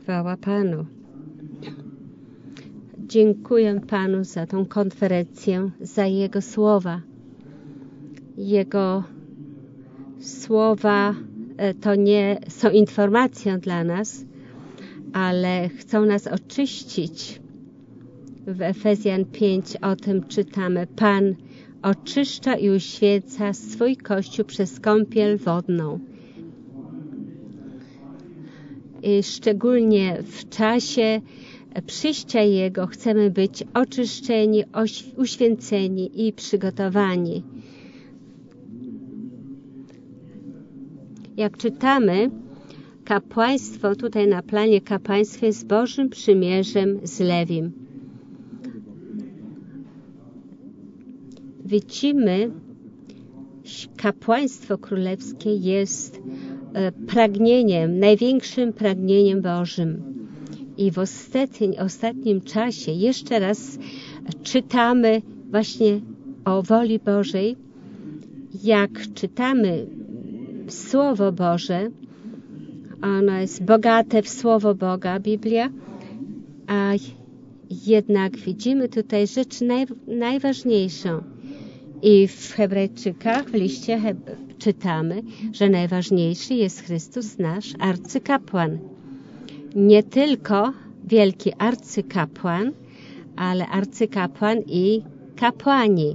Chwała Panu. Dziękuję Panu za tą konferencję, za Jego słowa. Jego słowa to nie są informacją dla nas, ale chcą nas oczyścić. W Efezjan 5 o tym czytamy. Pan oczyszcza i uświęca swój Kościół przez kąpiel wodną. I szczególnie w czasie przyjścia Jego chcemy być oczyszczeni, uświęceni i przygotowani. Jak czytamy, kapłaństwo tutaj na planie kapłaństwa jest Bożym przymierzem z Lewim. Widzimy, kapłaństwo królewskie jest pragnieniem, największym pragnieniem Bożym. I w ostatnim czasie jeszcze raz czytamy właśnie o woli Bożej. Jak czytamy Słowo Boże, ono jest bogate w Słowo Boga, Biblia, a jednak widzimy tutaj rzecz najważniejszą. I w Hebrajczykach, w liście czytamy, że najważniejszy jest Chrystus nasz arcykapłan. Nie tylko wielki arcykapłan, ale arcykapłan i kapłani.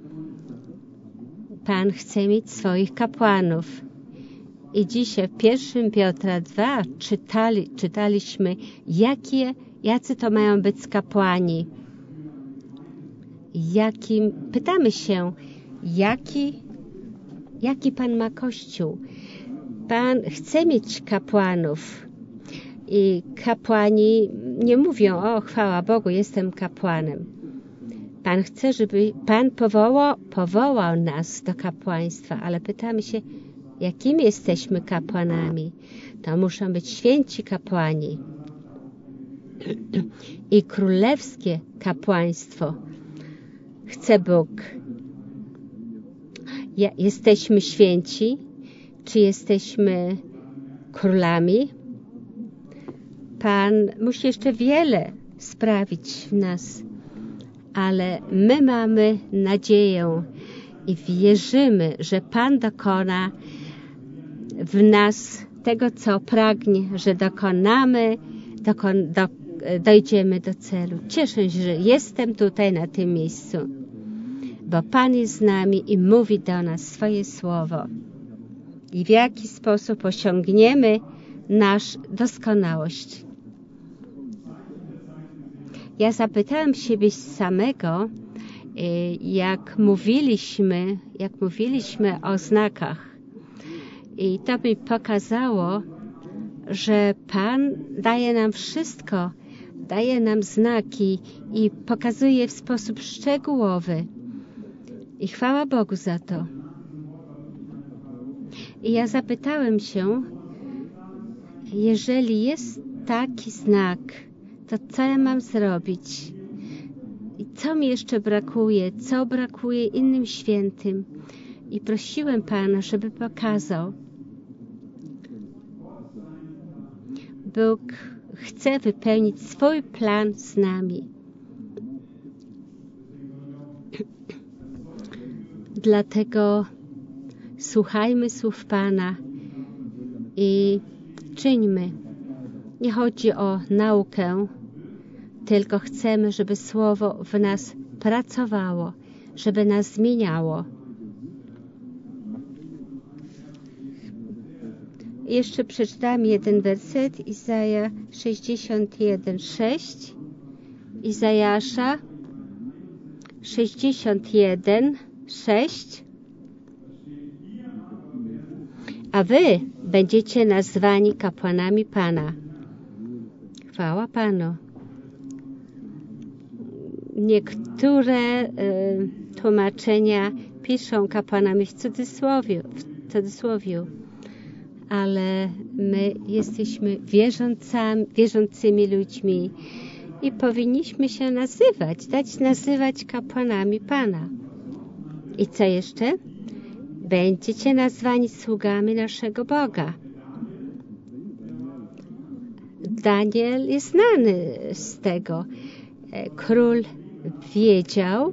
Pan chce mieć swoich kapłanów. I dzisiaj w 1 Piotra 2 czytaliśmy, jacy to mają być kapłani. Pytamy się, jaki Pan ma Kościół? Pan chce mieć kapłanów. I kapłani nie mówią, o chwała Bogu, jestem kapłanem. Pan chce, żeby Pan powołał nas do kapłaństwa, ale pytamy się, jakimi jesteśmy kapłanami? To muszą być święci kapłani. I królewskie kapłaństwo chce Bóg. Jesteśmy święci? Czy jesteśmy królami? Pan musi jeszcze wiele sprawić w nas, ale my mamy nadzieję i wierzymy, że Pan dokona w nas tego, co pragnie, że dojdziemy do celu. Cieszę się, że jestem tutaj na tym miejscu, bo Pan jest z nami i mówi do nas swoje słowo. I w jaki sposób osiągniemy naszą doskonałość. Ja zapytałem siebie samego, jak mówiliśmy o znakach. I to mi pokazało, że Pan daje nam wszystko, daje nam znaki i pokazuje w sposób szczegółowy. I chwała Bogu za to. I ja zapytałem się, jeżeli jest taki znak, to co ja mam zrobić? I co mi jeszcze brakuje? Co brakuje innym świętym? I prosiłem Pana, żeby pokazał. Bóg chce wypełnić swój plan z nami. Dlatego słuchajmy słów Pana i czyńmy. Nie chodzi o naukę, tylko chcemy, żeby Słowo w nas pracowało, żeby nas zmieniało. Jeszcze przeczytam jeden werset, Izaja 61:6, Izajasza 61:6. A wy będziecie nazwani kapłanami Pana. Chwała Panu. Niektóre tłumaczenia piszą kapłanami w cudzysłowiu, ale my jesteśmy wierzącymi ludźmi i powinniśmy się nazywać kapłanami Pana. I co jeszcze? Będziecie nazwani sługami naszego Boga. Daniel jest znany z tego. Król wiedział,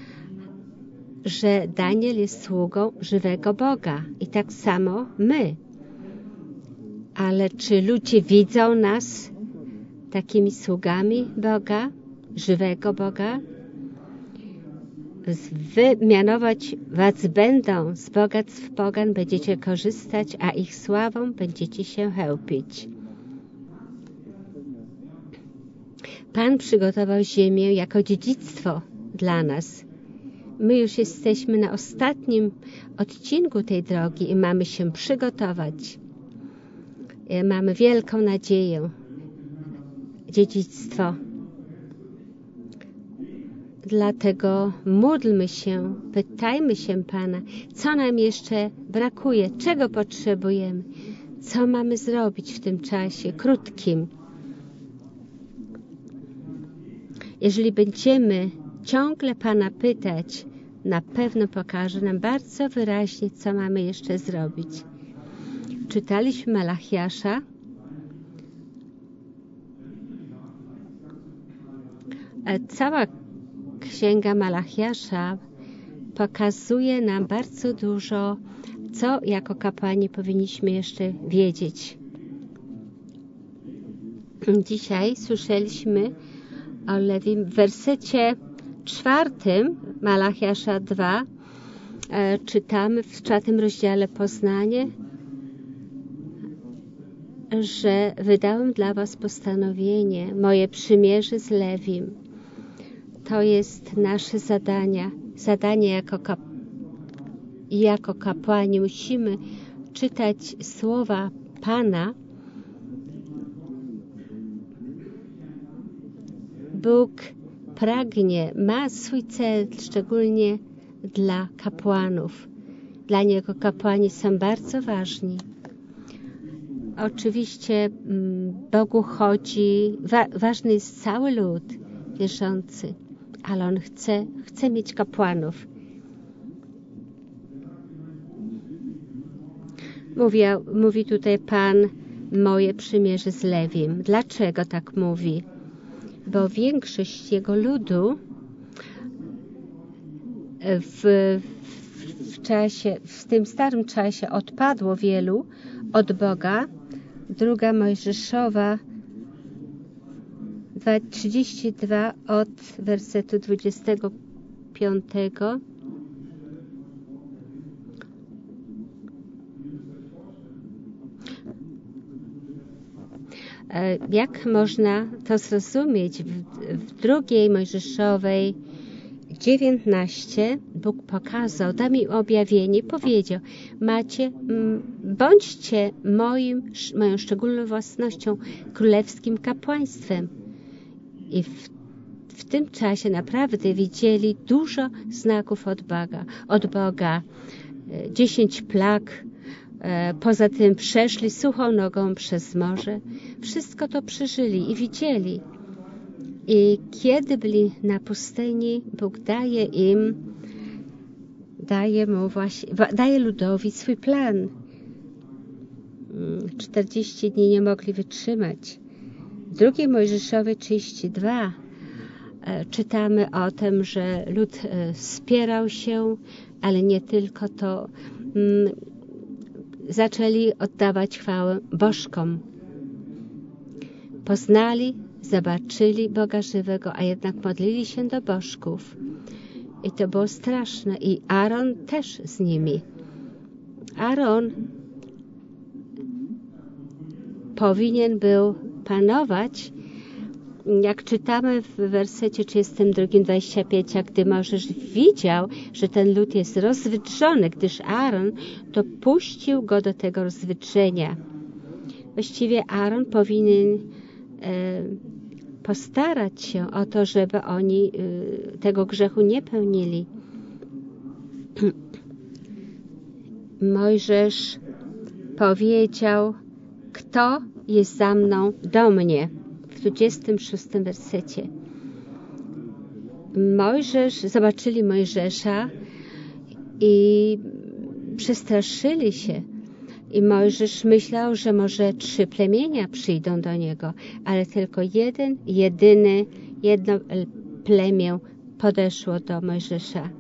że Daniel jest sługą żywego Boga i tak samo my. Ale czy ludzie widzą nas takimi sługami Boga, żywego Boga? Wymianować was będą z bogactw pogan będziecie korzystać, a ich sławą będziecie się chełpić. Pan przygotował ziemię jako dziedzictwo dla nas. My już jesteśmy na ostatnim odcinku tej drogi i mamy się przygotować. Mamy wielką nadzieję. Dziedzictwo. Dlatego módlmy się, pytajmy się Pana, co nam jeszcze brakuje, czego potrzebujemy, co mamy zrobić w tym czasie krótkim. Jeżeli będziemy ciągle Pana pytać, na pewno pokaże nam bardzo wyraźnie, co mamy jeszcze zrobić. Czytaliśmy Malachiasza. Cała Księga Malachiasza pokazuje nam bardzo dużo, co jako kapłani powinniśmy jeszcze wiedzieć. Dzisiaj słyszeliśmy o Lewim w wersecie 4 Malachiasza 2. Czytamy w 4 rozdziale Poznanie, że wydałem dla was postanowienie, moje przymierze z Lewim. To jest nasze zadanie jako kapłani. Musimy czytać słowa Pana. Bóg pragnie, ma swój cel, szczególnie dla kapłanów. Dla Niego kapłani są bardzo ważni. Oczywiście Bogu chodzi, ważny jest cały lud wierzący, ale On chce mieć kapłanów. Mówi tutaj Pan, moje przymierze z Lewim. Dlaczego tak mówi? Bo większość Jego ludu w tym starym czasie odpadło wielu od Boga. 2 Mojżeszowa 32 od wersetu 25. Jak można to zrozumieć? W 2 Mojżeszowej 19 Bóg pokazał, dał mi objawienie, powiedział, bądźcie moją szczególną własnością, królewskim kapłaństwem. I w tym czasie naprawdę widzieli dużo znaków od Boga. 10 plag, poza tym przeszli suchą nogą przez morze. Wszystko to przeżyli i widzieli. I kiedy byli na pustyni, Bóg daje ludowi swój plan. 40 dni nie mogli wytrzymać. W 2 Mojżeszowej 32 czytamy o tym, że lud spierał się, ale nie tylko to. Zaczęli oddawać chwałę bożkom. Poznali, zobaczyli Boga żywego, a jednak modlili się do bożków. I to było straszne. I Aaron też z nimi. Aaron powinien był panować, jak czytamy w wersecie 32-25, jak gdy Mojżesz widział, że ten lud jest rozwydrzony, gdyż Aaron to puścił go do tego rozwydrzenia. Właściwie Aaron powinien postarać się o to, żeby oni tego grzechu nie pełnili. Mojżesz powiedział, kto jest za mną, do mnie. W 26 wersecie. Zobaczyli Mojżesza i przestraszyli się. I Mojżesz myślał, że może 3 plemienia przyjdą do niego, ale tylko jedno plemię podeszło do Mojżesza.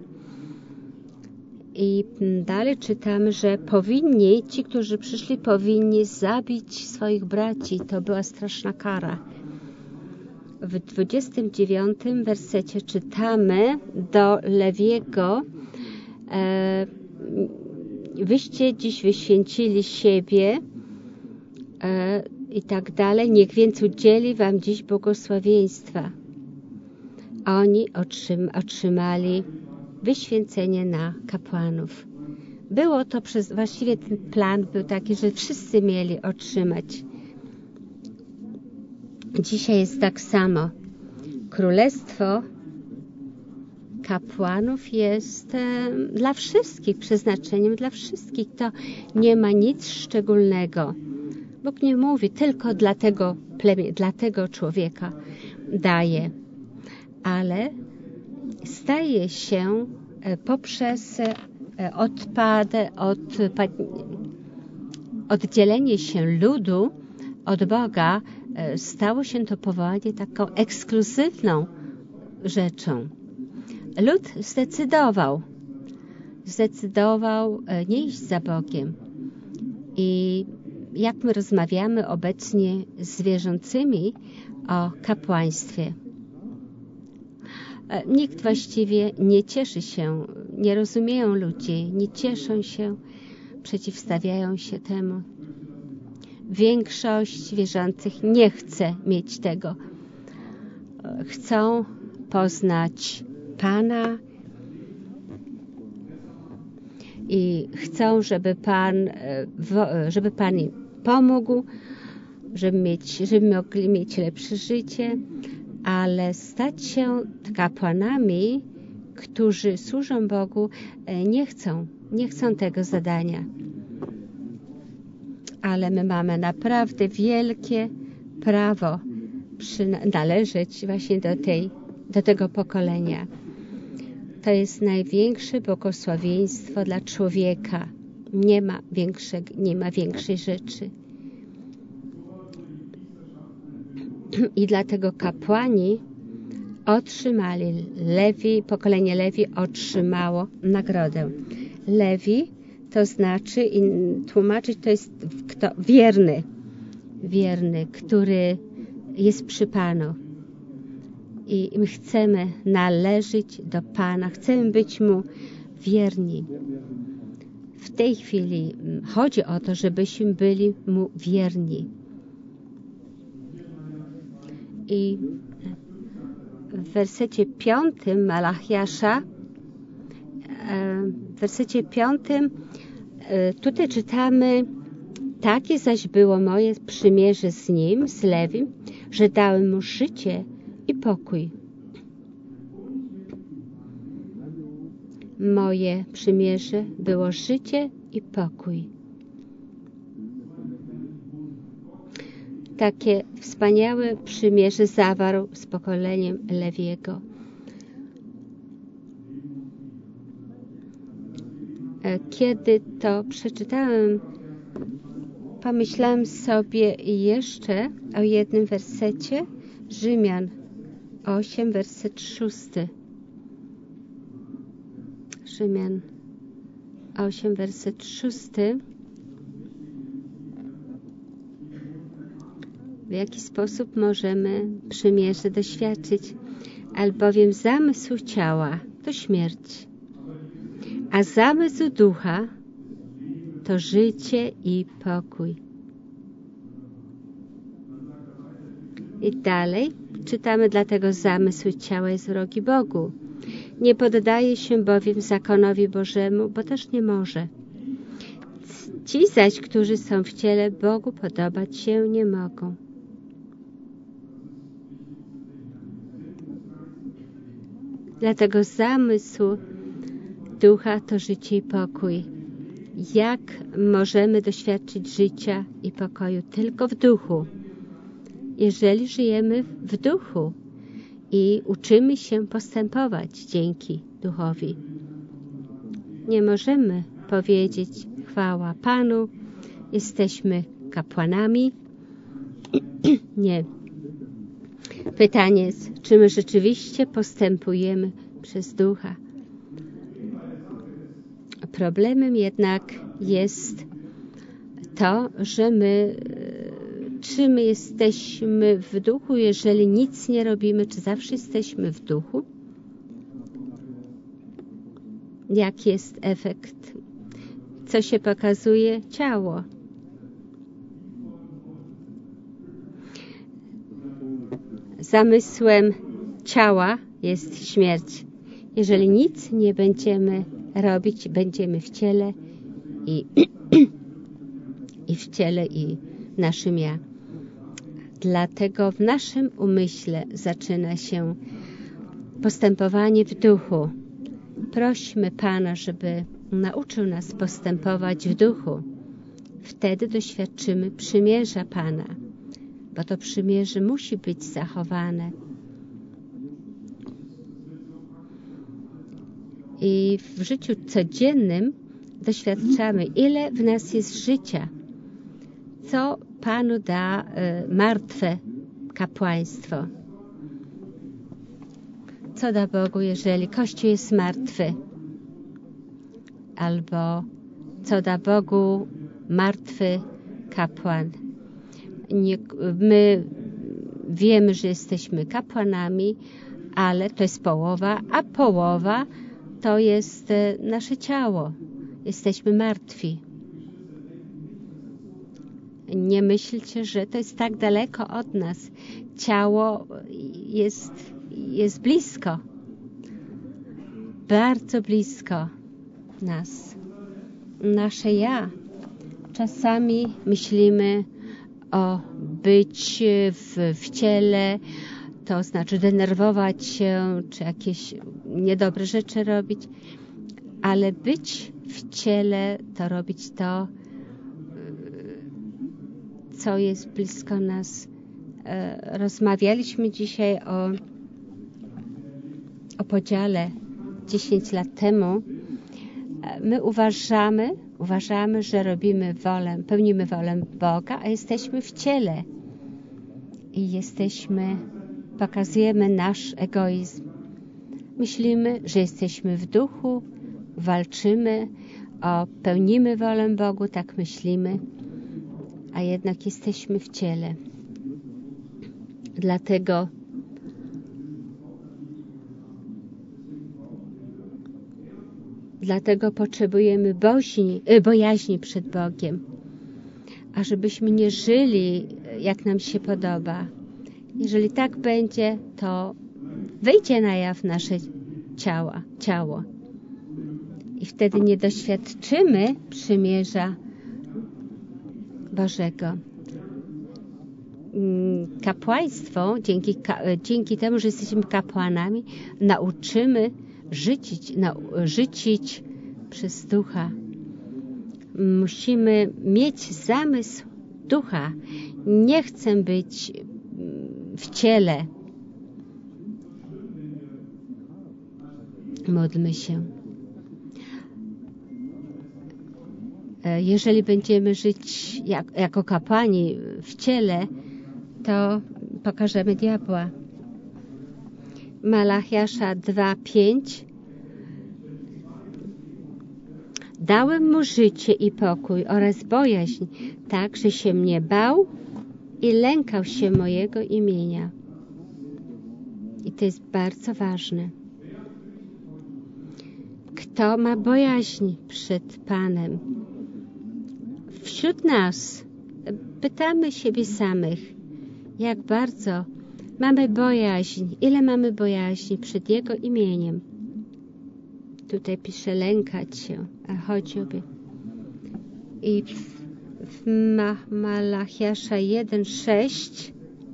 I dalej czytamy, że ci, którzy przyszli, powinni zabić swoich braci. To była straszna kara. W 29 wersecie czytamy do Lewiego: wyście dziś wyświęcili siebie i tak dalej, niech więc udzieli wam dziś błogosławieństwa. Oni otrzymali wyświęcenie na kapłanów. Było to właściwie ten plan był taki, że wszyscy mieli otrzymać. Dzisiaj jest tak samo. Królestwo kapłanów jest dla wszystkich, przeznaczeniem dla wszystkich. To nie ma nic szczególnego. Bóg nie mówi tylko dla tego człowieka daje, ale staje się poprzez oddzielenie się ludu od Boga, stało się to powołanie taką ekskluzywną rzeczą. Lud zdecydował nie iść za Bogiem. I jak my rozmawiamy obecnie z wierzącymi o kapłaństwie, nikt właściwie nie cieszy się, nie rozumieją ludzie, nie cieszą się, przeciwstawiają się temu. Większość wierzących nie chce mieć tego. Chcą poznać Pana i chcą, żeby Pan im pomógł, żeby mogli mieć lepsze życie, ale stać się kapłanami, którzy służą Bogu, nie chcą tego zadania. Ale my mamy naprawdę wielkie prawo należeć właśnie do tego pokolenia. To jest największe błogosławieństwo dla człowieka. Nie ma większej rzeczy. I dlatego kapłani otrzymali, pokolenie Lewi otrzymało nagrodę. Lewi to znaczy, tłumaczyć to jest kto wierny, który jest przy Panu. I my chcemy należeć do Pana, chcemy być Mu wierni. W tej chwili chodzi o to, żebyśmy byli Mu wierni. I w wersecie 5 Malachiasza, w wersecie 5 tutaj czytamy: takie zaś było moje przymierze z nim, z Lewim, że dałem mu życie i pokój. Moje przymierze było życie i pokój. Takie wspaniałe przymierze zawarł z pokoleniem Lewiego. Kiedy to przeczytałem, pomyślałem sobie jeszcze o jednym wersecie, Rzymian 8, werset 6. Rzymian 8, werset 6. W jaki sposób możemy przymierze doświadczyć? Albowiem zamysł ciała to śmierć, a zamysł ducha to życie i pokój. I dalej czytamy: dlatego zamysł ciała jest wrogi Bogu. Nie poddaje się bowiem zakonowi Bożemu, bo też nie może. Ci zaś, którzy są w ciele, Bogu podobać się nie mogą. Dlatego zamysł ducha to życie i pokój. Jak możemy doświadczyć życia i pokoju? Tylko w duchu. Jeżeli żyjemy w duchu i uczymy się postępować dzięki duchowi. Nie możemy powiedzieć chwała Panu, jesteśmy kapłanami? Nie. Pytanie jest, czy my rzeczywiście postępujemy przez Ducha? Problemem jednak jest to, że czy my jesteśmy w Duchu, jeżeli nic nie robimy, czy zawsze jesteśmy w Duchu? Jaki jest efekt? Co się pokazuje? Ciało. Zamysłem ciała jest śmierć. Jeżeli nic nie będziemy robić, będziemy w ciele i w ciele i w naszym ja. Dlatego w naszym umyśle zaczyna się postępowanie w duchu. Prośmy Pana, żeby nauczył nas postępować w duchu. Wtedy doświadczymy przymierza Pana, bo to przymierze musi być zachowane. I w życiu codziennym doświadczamy, ile w nas jest życia, co Panu da martwe kapłaństwo. Co da Bogu, jeżeli Kościół jest martwy? Albo co da Bogu martwy kapłan? My wiemy, że jesteśmy kapłanami, ale to jest połowa, a połowa to jest nasze ciało. Jesteśmy martwi. Nie myślcie, że to jest tak daleko od nas. Ciało jest blisko. Bardzo blisko nas. Nasze ja. Czasami myślimy o być w ciele, to znaczy denerwować się, czy jakieś niedobre rzeczy robić, ale być w ciele to robić to, co jest blisko nas. Rozmawialiśmy dzisiaj o podziale 10 lat temu. My uważamy, że pełnimy wolę Boga, a jesteśmy w ciele i pokazujemy nasz egoizm. Myślimy, że jesteśmy w duchu, walczymy, pełnimy wolę Bogu, tak myślimy, a jednak jesteśmy w ciele. Dlatego potrzebujemy bojaźni przed Bogiem, a żebyśmy nie żyli, jak nam się podoba. Jeżeli tak będzie, to wyjdzie na jaw nasze ciało. I wtedy nie doświadczymy przymierza Bożego. Kapłaństwo, dzięki temu, że jesteśmy kapłanami, nauczymy życić przez Ducha. Musimy mieć zamysł Ducha. Nie chcę być w ciele. Módlmy się. Jeżeli będziemy żyć jako kapłani w ciele, to pokażemy diabła. Malachiasza 2:5. Dałem mu życie i pokój oraz bojaźń, tak, że się mnie bał i lękał się mojego imienia. I to jest bardzo ważne. Kto ma bojaźń przed Panem? Wśród nas pytamy siebie samych, jak bardzo mamy bojaźń, ile mamy bojaźni przed Jego imieniem. Tutaj pisze lękać się, a chodzi o... I w Malachiasza 1:6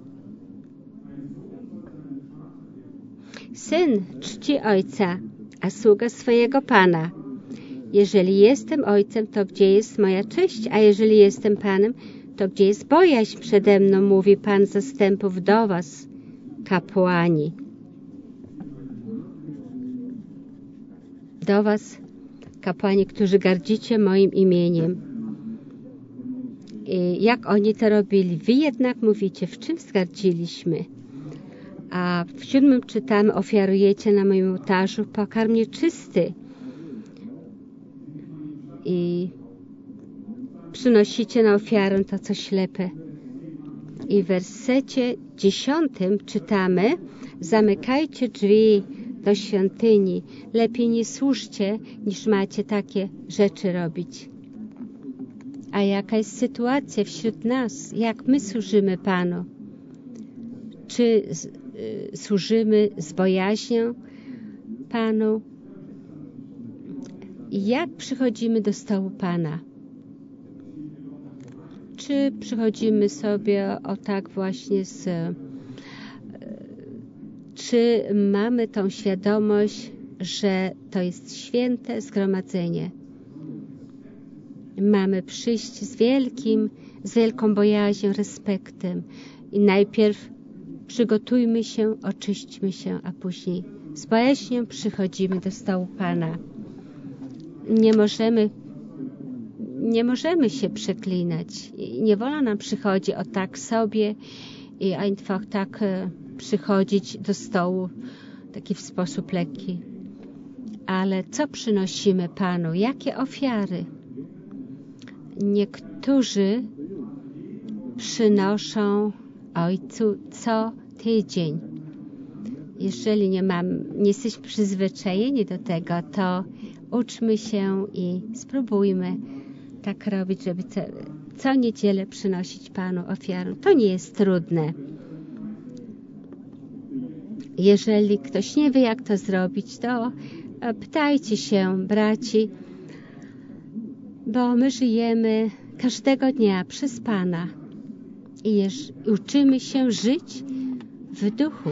Syn czci ojca, a sługa swojego Pana. Jeżeli jestem ojcem, to gdzie jest moja cześć? A jeżeli jestem Panem, to gdzie jest bojaźń przede mną? Mówi Pan zastępów do was, kapłani. Do was, kapłani, którzy gardzicie moim imieniem. jak oni to robili. Wy jednak mówicie, w czym zgardziliśmy? A w 7 czytamy, ofiarujecie na moim ołtarzu pokarm nieczysty. I przynosicie na ofiarę to, co ślepe. I w wersecie 10 czytamy, zamykajcie drzwi do świątyni. Lepiej nie służcie, niż macie takie rzeczy robić. A jaka jest sytuacja wśród nas? Jak my służymy Panu? Czy służymy z bojaźnią Panu? Jak przychodzimy do stołu Pana? Czy przychodzimy sobie o tak właśnie czy mamy tą świadomość, że to jest święte zgromadzenie? Mamy przyjść z wielką bojaźnią, respektem i najpierw przygotujmy się, oczyśćmy się, a później z bojaźnią przychodzimy do stołu Pana. Nie możemy się przeklinać. Nie wolno nam przychodzić o tak sobie i einfach tak przychodzić do stołu taki w sposób lekki. Ale co przynosimy Panu? Jakie ofiary? Niektórzy przynoszą Ojcu co tydzień. Jeżeli nie jesteśmy przyzwyczajeni do tego, to uczmy się i spróbujmy tak robić, żeby co niedzielę przynosić Panu ofiarę. To nie jest trudne. Jeżeli ktoś nie wie, jak to zrobić, to pytajcie się braci, bo my żyjemy każdego dnia przez Pana i uczymy się żyć w duchu.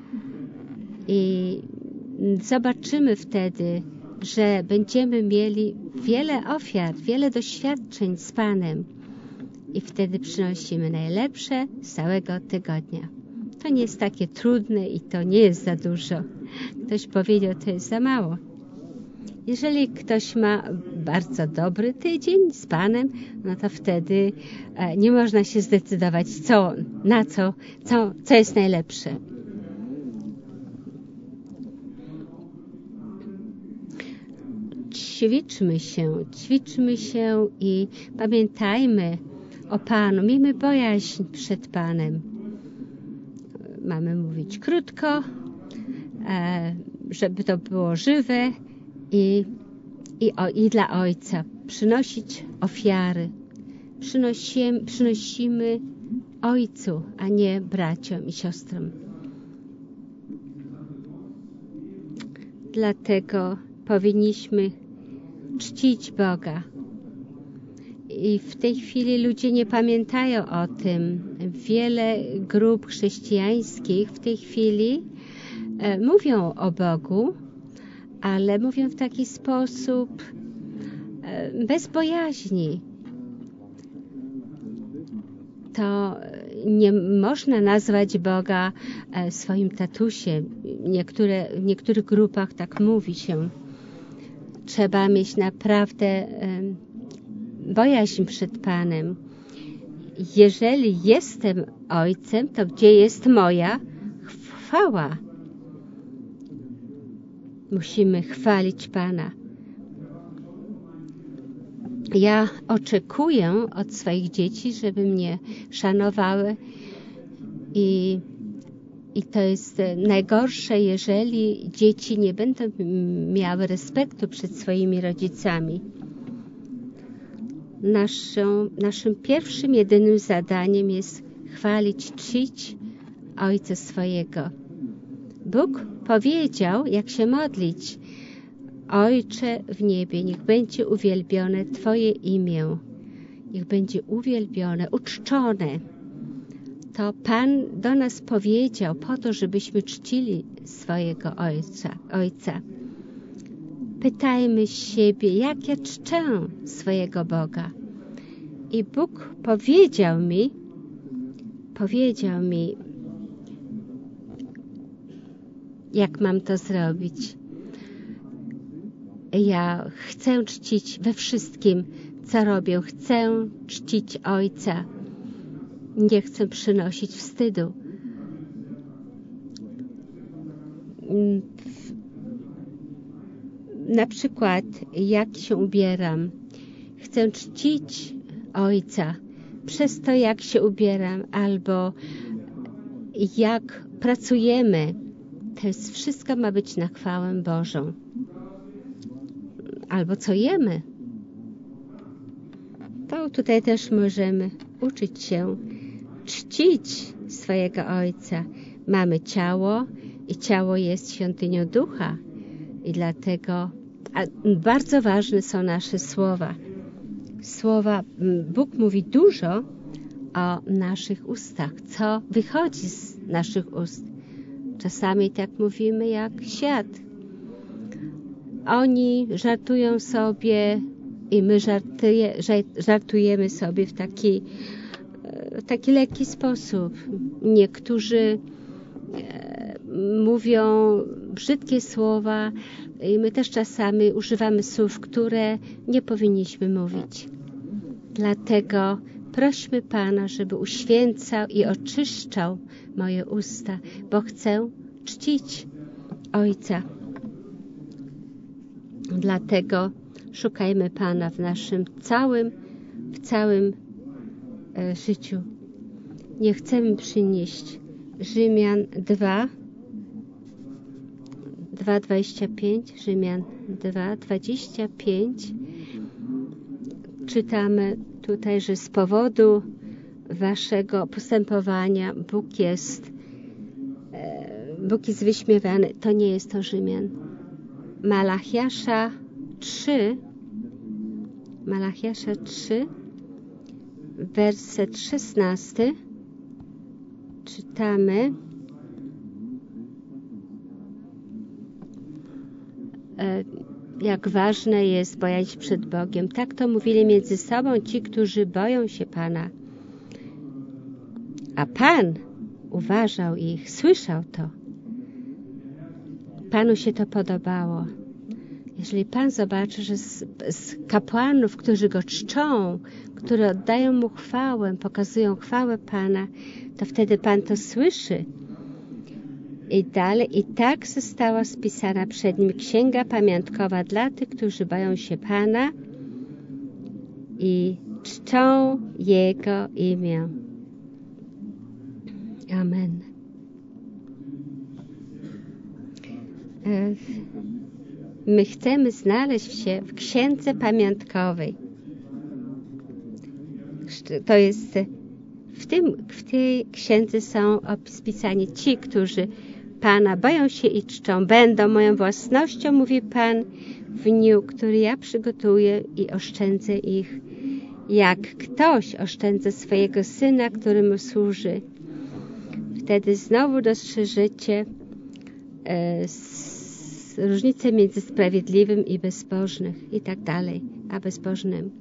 I zobaczymy wtedy, że będziemy mieli wiele ofiar, wiele doświadczeń z Panem i wtedy przynosimy najlepsze z całego tygodnia. To nie jest takie trudne i to nie jest za dużo. Ktoś powiedział, to jest za mało. Jeżeli ktoś ma bardzo dobry tydzień z Panem, no to wtedy nie można się zdecydować, co jest najlepsze. Ćwiczmy się i pamiętajmy o Panu. Miejmy bojaźń przed Panem. Mamy mówić krótko, żeby to było żywe i dla Ojca. Przynosić ofiary. Przynosimy Ojcu, a nie braciom i siostrom. Dlatego powinniśmy czcić Boga. I w tej chwili ludzie nie pamiętają o tym. Wiele grup chrześcijańskich w tej chwili mówią o Bogu, ale mówią w taki sposób bez bojaźni. To nie można nazwać Boga swoim tatusiem. W niektórych grupach tak mówi się. Trzeba mieć naprawdę bojaźń przed Panem. Jeżeli jestem Ojcem, to gdzie jest moja chwała? Musimy chwalić Pana. Ja oczekuję od swoich dzieci, żeby mnie szanowały i to jest najgorsze, jeżeli dzieci nie będą miały respektu przed swoimi rodzicami. Naszym pierwszym, jedynym zadaniem jest chwalić, czcić Ojca swojego. Bóg powiedział, jak się modlić. Ojcze w niebie, niech będzie uwielbione Twoje imię. Niech będzie uwielbione, uczczone. To Pan do nas powiedział po to, żebyśmy czcili swojego Ojca. Pytajmy siebie, jak ja czczę swojego Boga. I Bóg powiedział mi, jak mam to zrobić. Ja chcę czcić we wszystkim co robię? Chcę czcić Ojca. Nie chcę przynosić wstydu. Na przykład, jak się ubieram. Chcę czcić Ojca przez to, jak się ubieram, albo jak pracujemy. To jest wszystko ma być na chwałę Bożą. Albo co jemy. To tutaj też możemy uczyć się czcić swojego Ojca. Mamy ciało i ciało jest świątynią Ducha. I dlatego bardzo ważne są nasze słowa. Bóg mówi dużo o naszych ustach, co wychodzi z naszych ust. Czasami tak mówimy jak świat. Oni żartują sobie i my żartujemy sobie w taki lekki sposób. Niektórzy mówią brzydkie słowa i my też czasami używamy słów, które nie powinniśmy mówić. Dlatego prośmy Pana, żeby uświęcał i oczyszczał moje usta, bo chcę czcić Ojca. Dlatego szukajmy Pana w naszym całym życiu. Nie chcemy przynieść Rzymian 2:25, Rzymian 2:25. Czytamy tutaj, że z powodu waszego postępowania Bóg jest wyśmiewany. To nie jest to Rzymian. Malachiasza 3, werset 16. Czytamy. Jak ważne jest bojaźń przed Bogiem. Tak to mówili między sobą ci, którzy boją się Pana. A Pan uważał ich, słyszał to. Panu się to podobało. Jeżeli Pan zobaczy, że z kapłanów, którzy Go czczą, którzy oddają Mu chwałę, pokazują chwałę Pana, to wtedy Pan to słyszy. I dalej, i tak została spisana przed Nim księga pamiątkowa dla tych, którzy boją się Pana i czczą Jego imię. Amen. My chcemy znaleźć się w księdze pamiątkowej. To jest w tej księdze są spisani ci, którzy Pana boją się i czczą. Będą moją własnością, mówi Pan, w dniu, który ja przygotuję i oszczędzę ich. Jak ktoś oszczędza swojego syna, który mu służy, wtedy znowu dostrzeżecie różnicę między sprawiedliwym i bezbożnym i tak dalej, a bezbożnym.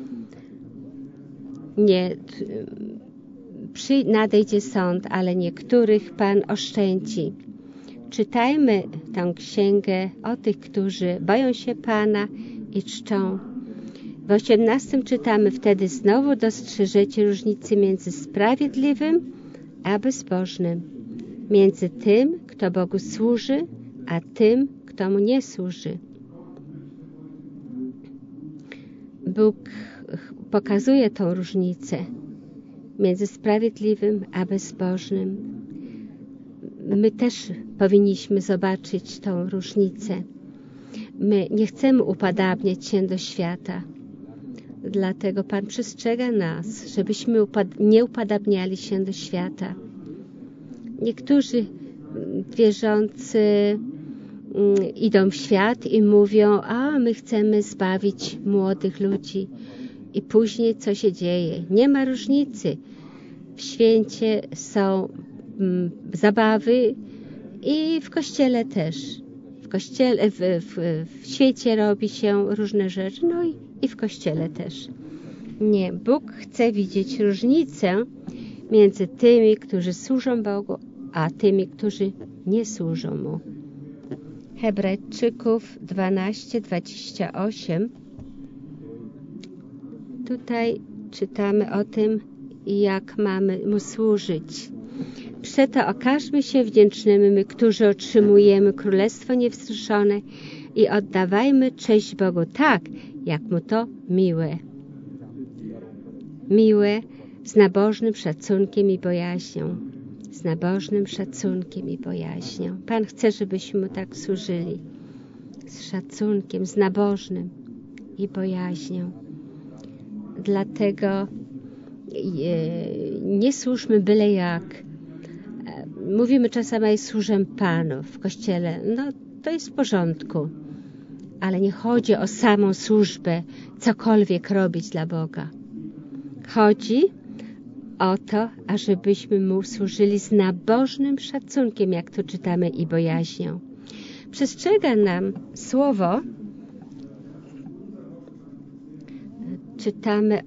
Nie nadejdzie sąd, ale niektórych Pan oszczędzi. Czytajmy tę księgę o tych, którzy boją się Pana i czczą. W 18 czytamy, wtedy znowu dostrzeżecie różnicę między sprawiedliwym a bezbożnym, między tym, kto Bogu służy, a tym, kto Mu nie służy. Bóg pokazuje tą różnicę między sprawiedliwym a bezbożnym. My też powinniśmy zobaczyć tą różnicę. My nie chcemy upodabniać się do świata. Dlatego Pan przestrzega nas, żebyśmy nie upodabniali się do świata. Niektórzy wierzący idą w świat i mówią, a my chcemy zbawić młodych ludzi. I później co się dzieje? Nie ma różnicy. W święcie są zabawy i w kościele też. W świecie robi się różne rzeczy, no i w kościele też. Nie, Bóg chce widzieć różnicę między tymi, którzy służą Bogu, a tymi, którzy nie służą Mu. Hebrajczyków 12:28. Tutaj czytamy o tym, jak mamy Mu służyć. Przeto okażmy się wdzięcznymi, my, którzy otrzymujemy Królestwo Niewzruszone i oddawajmy cześć Bogu tak, jak Mu to miłe. Miłe, z nabożnym szacunkiem i bojaźnią. Z nabożnym szacunkiem i bojaźnią. Pan chce, żebyśmy Mu tak służyli. Z szacunkiem, z nabożnym i bojaźnią. Dlatego nie służmy byle jak. Mówimy czasami, służę Panu w Kościele. No, to jest w porządku. Ale nie chodzi o samą służbę, cokolwiek robić dla Boga. Chodzi o to, ażebyśmy Mu służyli z nabożnym szacunkiem, jak tu czytamy, i bojaźnią. Przestrzega nam słowo. Czytamy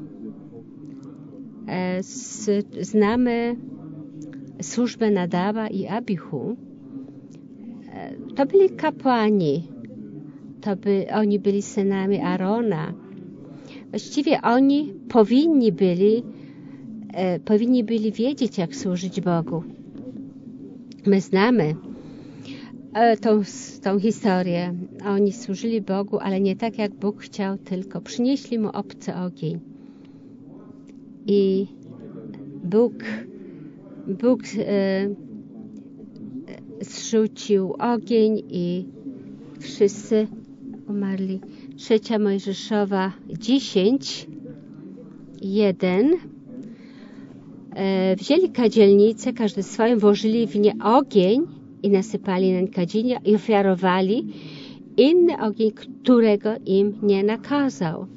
znamy służbę Nadaba i Abichu. To byli kapłani. Oni byli synami Arona. Właściwie oni powinni byli wiedzieć, jak służyć Bogu. My znamy tą historię. Oni służyli Bogu, ale nie tak, jak Bóg chciał, tylko przynieśli Mu obcy ogień. I Bóg zrzucił ogień i wszyscy umarli. 3 Mojżeszowa 10:1. Wzięli kadzielnicę, każdy swoją, włożyli w nie ogień i nasypali nań kadzienia i ofiarowali inny ogień, którego im nie nakazał.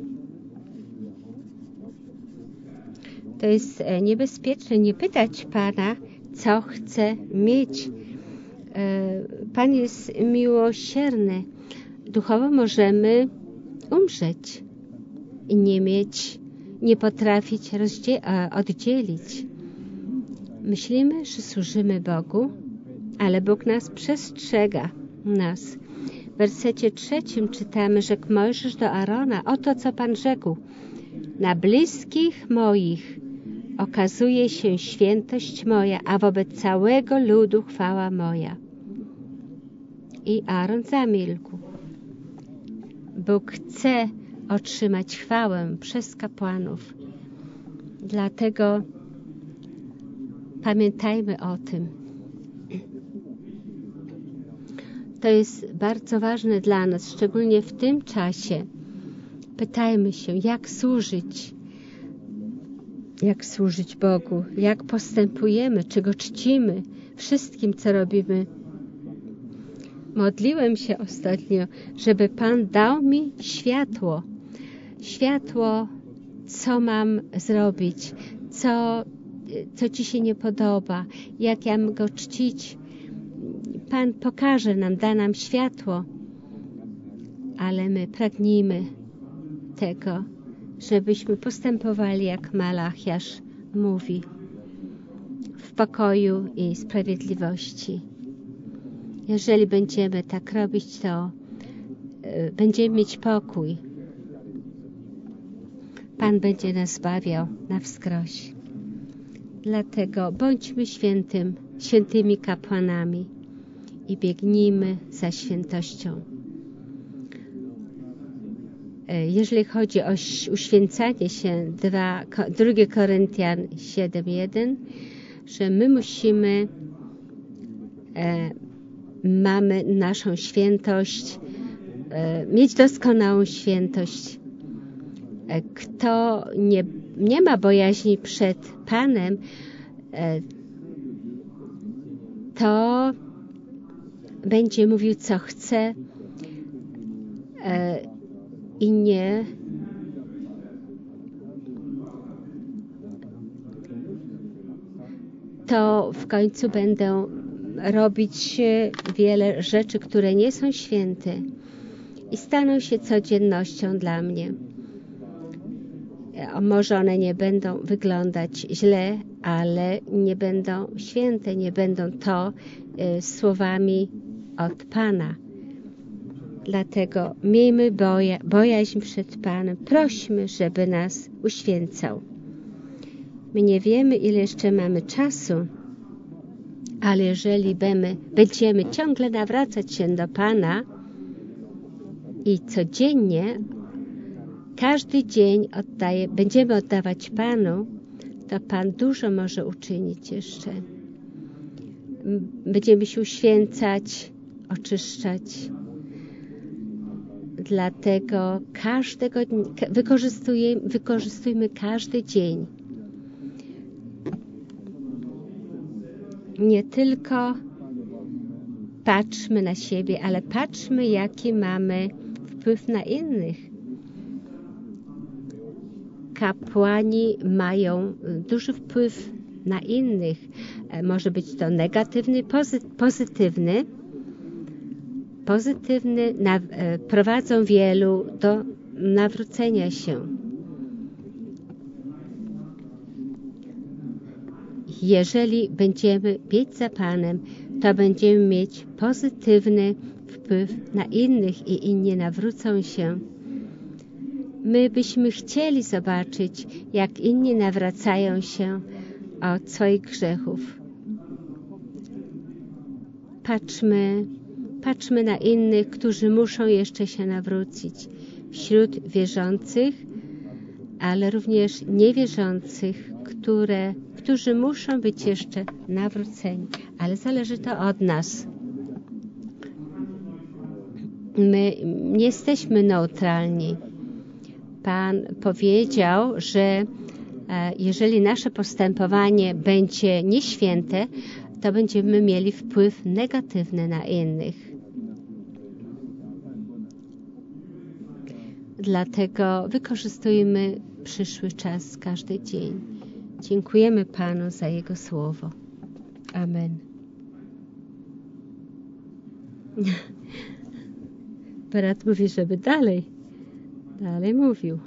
To jest niebezpieczne nie pytać Pana, co chce mieć. Pan jest miłosierny. Duchowo możemy umrzeć i nie potrafić oddzielić. Myślimy, że służymy Bogu, ale Bóg nas przestrzega. W wersecie 3 czytamy, rzekł Mojżesz do Arona, oto co Pan rzekł, na bliskich moich okazuje się świętość moja, a wobec całego ludu chwała moja. I Aaron zamilkł. Bóg chce otrzymać chwałę przez kapłanów. Dlatego pamiętajmy o tym. To jest bardzo ważne dla nas, szczególnie w tym czasie. Pytajmy się, jak służyć Bogu, jak postępujemy, czy Go czcimy, wszystkim, co robimy. Modliłem się ostatnio, żeby Pan dał mi światło, co mam zrobić, co Ci się nie podoba, jak ja mam Go czcić. Pan pokaże nam, da nam światło, ale my pragnijmy tego, żebyśmy postępowali, jak Malachiasz mówi, w pokoju i sprawiedliwości. Jeżeli będziemy tak robić, to będziemy mieć pokój. Pan będzie nas zbawiał na wskroś. Dlatego bądźmy świętymi kapłanami i biegnijmy za świętością. Jeżeli chodzi o uświęcanie się, 2 Koryntian 7:1, że my mamy naszą świętość, mieć doskonałą świętość. Kto nie ma bojaźni przed Panem, to będzie mówił, co chce i nie to w końcu będą robić wiele rzeczy, które nie są święte i staną się codziennością dla mnie. Może one nie będą wyglądać źle, ale nie będą święte, nie będą to słowami od Pana. Dlatego miejmy bojaźń przed Panem. Prośmy, żeby nas uświęcał. My nie wiemy, ile jeszcze mamy czasu, ale jeżeli będziemy ciągle nawracać się do Pana i codziennie, każdy dzień będziemy oddawać Panu, to Pan dużo może uczynić jeszcze. Będziemy się uświęcać, oczyszczać. Dlatego każdego dnia wykorzystujmy każdy dzień. Nie tylko patrzmy na siebie, ale patrzmy, jaki mamy wpływ na innych. Kapłani mają duży wpływ na innych. Może być to negatywny, pozytywny. Prowadzą wielu do nawrócenia się. Jeżeli będziemy biec za Panem, to będziemy mieć pozytywny wpływ na innych i inni nawrócą się. My byśmy chcieli zobaczyć, jak inni nawracają się od swoich grzechów. Patrzmy na innych, którzy muszą jeszcze się nawrócić. Wśród wierzących, ale również niewierzących, którzy muszą być jeszcze nawróceni. Ale zależy to od nas. My nie jesteśmy neutralni. Pan powiedział, że jeżeli nasze postępowanie będzie nieświęte, to będziemy mieli wpływ negatywny na innych. Dlatego wykorzystujmy przyszły czas każdy dzień. Dziękujemy Panu za Jego słowo. Amen. Brat mówi, żeby dalej mówił.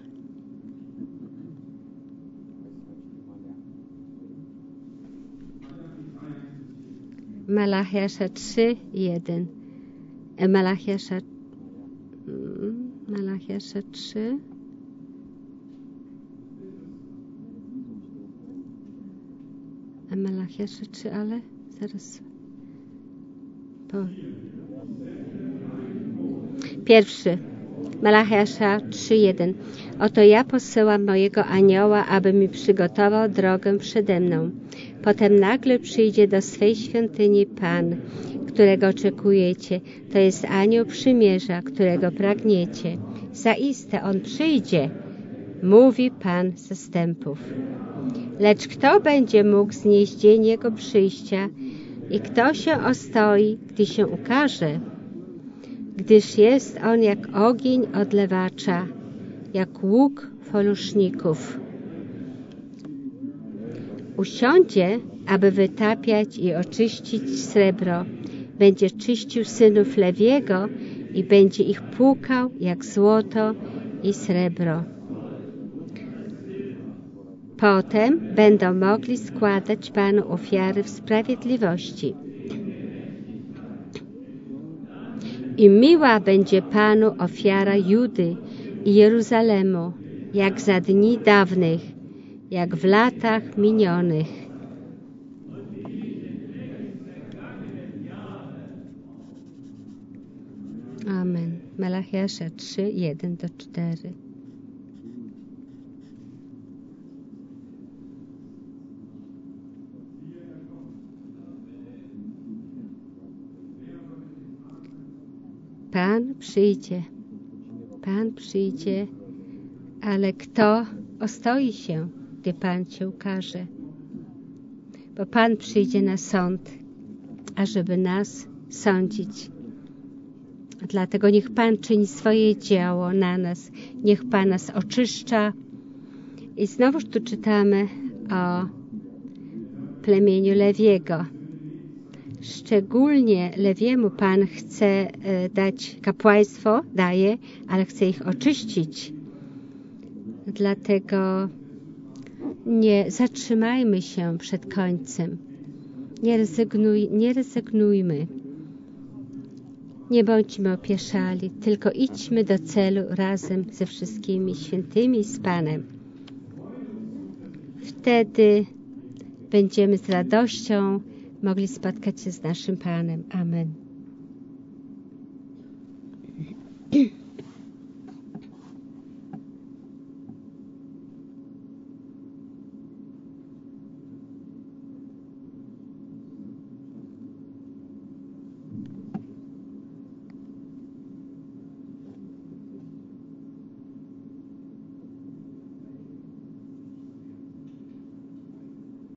Malachiasza 3:1. Malachiasza 3. Malachiasza 3, ale zaraz. Pierwszy. Malachiasza 3:1. Oto ja posyłam mojego anioła, aby mi przygotował drogę przede mną. Potem nagle przyjdzie do swej świątyni Pan, którego oczekujecie. To jest anioł przymierza, którego pragniecie. Zaiste on przyjdzie, mówi Pan zastępów. Lecz kto będzie mógł znieść dzień jego przyjścia i kto się ostoi, gdy się ukaże? Gdyż jest on jak ogień odlewacza, jak łuk foluszników. Usiądzie, aby wytapiać i oczyścić srebro. Będzie czyścił synów Lewiego i będzie ich płukał jak złoto i srebro. Potem będą mogli składać Panu ofiary w sprawiedliwości. I miła będzie Panu ofiara Judy i Jeruzalemu, jak za dni dawnych, jak w latach minionych. Amen. Malachiasza 3:1-4. Pan przyjdzie, ale kto ostoi się, gdy Pan się ukaże? Bo Pan przyjdzie na sąd, ażeby nas sądzić. Dlatego niech Pan czyni swoje dzieło na nas, niech Pan nas oczyszcza. I znowuż tu czytamy o plemieniu Lewiego. Szczególnie Lewiemu Pan chce dać kapłaństwo, daje, ale chce ich oczyścić. Dlatego nie zatrzymajmy się przed końcem. Nie rezygnujmy. Nie bądźmy opieszali, tylko idźmy do celu razem ze wszystkimi świętymi z Panem. Wtedy będziemy z radością mogli spotkać się z naszym Panem. Amen.